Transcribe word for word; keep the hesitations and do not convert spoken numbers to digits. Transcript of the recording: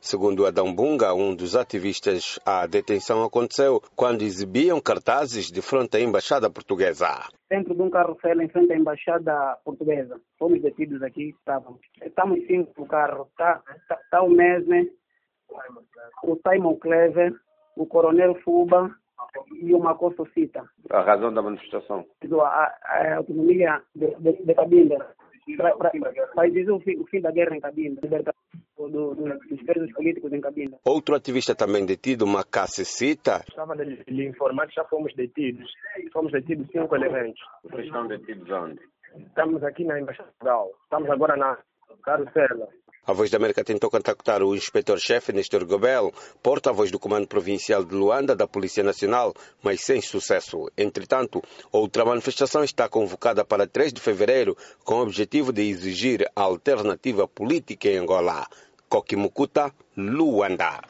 Segundo Adão Bunga, um dos ativistas, a detenção aconteceu quando exibiam cartazes de frente à embaixada portuguesa. Dentro de um carrossel em frente à embaixada portuguesa. Fomos detidos aqui, estávamos. Estamos cinco no carro. Está tá, tá o Mesne, o Simon Clever, o Coronel Fuba e o Macosto Cita. A razão da manifestação? A, a, a autonomia de, de, de Cabinda. Para exigir o fim, o fim da guerra em Cabinda. Libertação do, do, dos presos políticos em Cabinda. Outro ativista também detido, Macasse Cita. Estava a lhe informar que já fomos detidos. Fomos detidos cinco elementos. Vocês estão detidos onde? Estamos aqui na Embaixada de Portugal. Estamos agora na Carocela. A Voz da América tentou contactar o inspetor-chefe Nestor Gobel, porta-voz do Comando Provincial de Luanda da Polícia Nacional, mas sem sucesso. Entretanto, outra manifestação está convocada para três de fevereiro com o objetivo de exigir a alternativa política em Angola. Coquimucuta, Luanda.